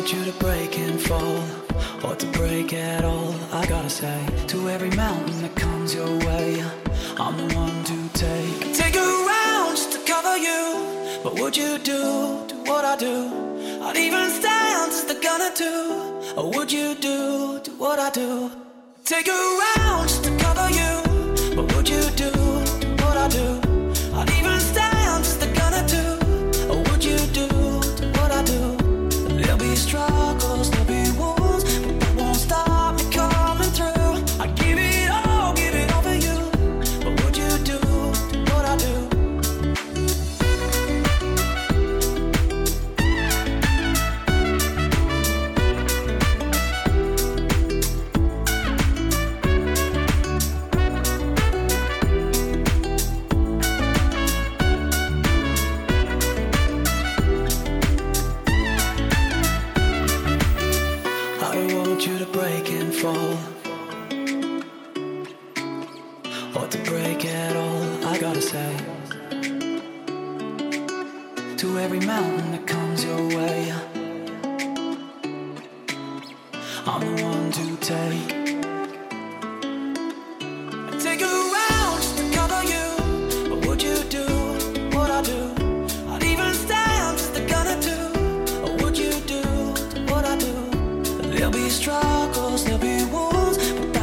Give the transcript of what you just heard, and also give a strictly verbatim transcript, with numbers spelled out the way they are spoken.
want you to break and fall, or to break at all. I gotta say, to every mountain that comes your way, I'm the one to take. Take a round just to cover you, but would you do, do what I do? I'd even stand just to gonna do, or would you do, do what I do? Take a round just to cover you, but would you do, do what I do? I'd even stand just to gonna do, or would you do, do what I do? There'll be struggles, there'll be wounds, but that won't stop me coming through. I give it all, give it all for you, but would you do, do what I do? You to break and fall, or to break at all. I gotta say, to every mountain that comes your way, I'm the one to take. Take a round just to cover you, but would you do what I do? I'd even stand just to gonna do, or would you do what I do? There'll be struggles, there'll be wounds, but